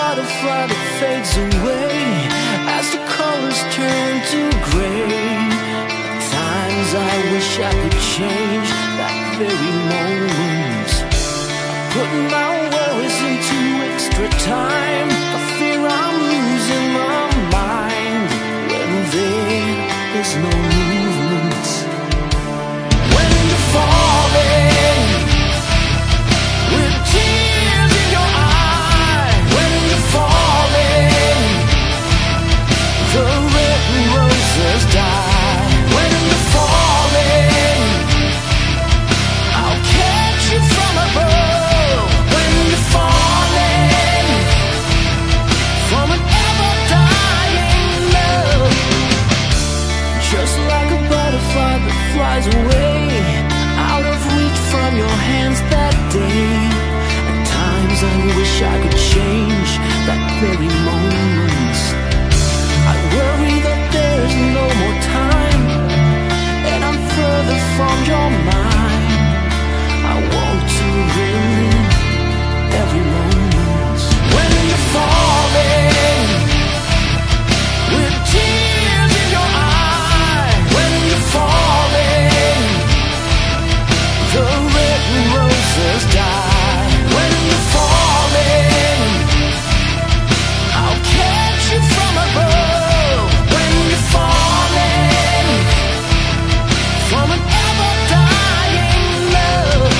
butterfly that fades away as the colors turn to gray. At times I wish I could change that very moment. I put my worries into extra time. I fear I'm losing my mind when there is no movement. When you're falling with tears in your eyes, when you're falling, the red roses die. When you're falling, I'll catch you from above. When you're falling from an ever-dying love, just like a butterfly that flies away out of reach from your hands that day. At times I wish I could change that very moment. I worry that there's no more time, and I'm further from your mind. I want to relive every moment. When you're falling with tears in your eyes, when you're falling, the red roses die. When you're falling, I'll catch you from above. When you're falling from an ever-dying love.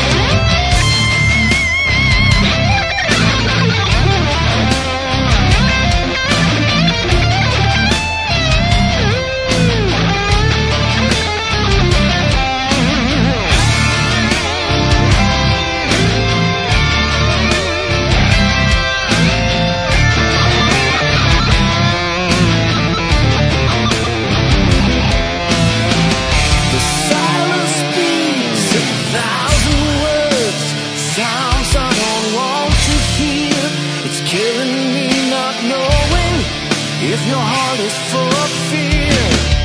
The silence speaks 1,000 words, sounds I don't want to hear. It's killing me not knowing if your heart is full of fear.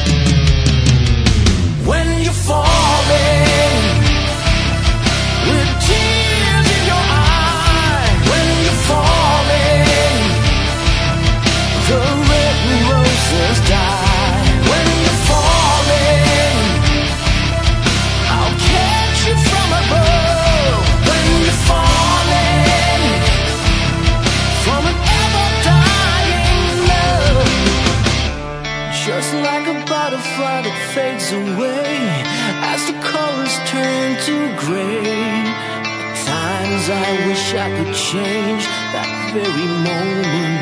When you're falling with tears in your eyes, when you're falling, the red roses die. When you're falling, I'll catch you from above. When you're falling from an ever-dying love, just like a butterfly that fades away as the colors turn to gray. At times I wish I could change that very moment.